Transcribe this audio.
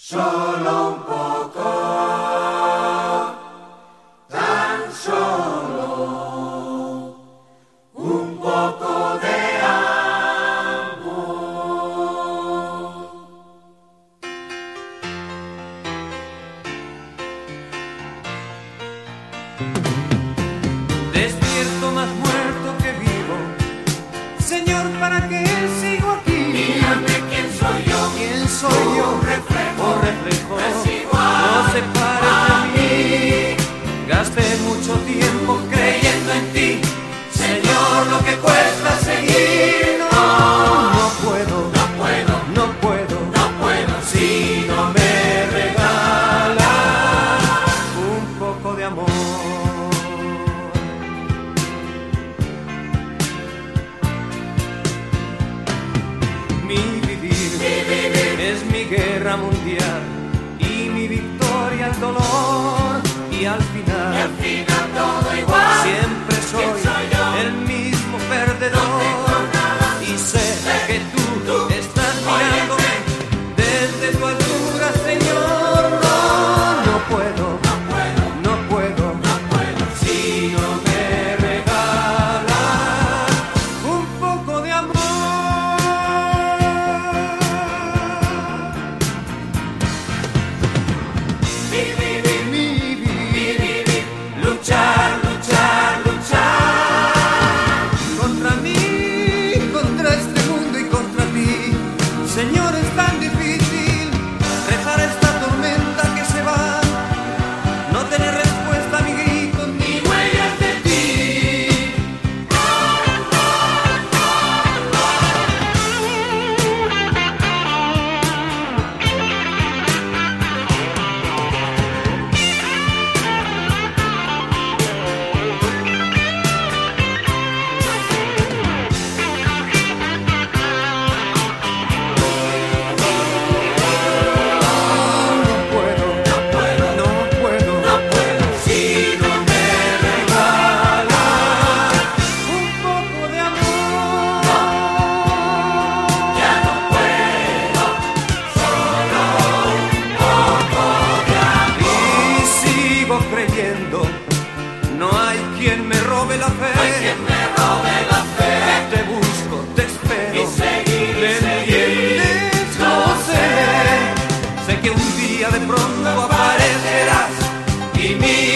Solo un poco, tan solo un poco de amor. Despierto más muerto que vivo, Señor, ¿para qué sigo aquí? Dígame quién soy yo. ¿Quién soy yo? Un reflejo, Es igual, no se parece a mí. Gasté mucho tiempo creyendo en ti, Señor, lo que cuesta seguir. No puedo, si no me regalas un poco de amor. Mi vivir es mi guerra mundial y mi victoria el dolor, y al final todo igual. siempre soy el mismo perdedor. Y sé que tú estás mirándome desde tu altura, Señor. No puedo, si no me regalas un poco de amor. Vivir, luchar contra mí, contra este mundo y contra ti. Señor, es tan difícil rezar esta tormenta que se va, no tener respuesta a mi grito ni huellas de ti. No puedo, si no me regalas un poco de amor. Ya no puedo, solo un poco de amor. Y sigo creyendo, no hay quien me robe la fe. Quien me robe la fe Te busco, te espero, y seguir, ¿me entiendes? Lo sé que un día de pronto aparecerás y mi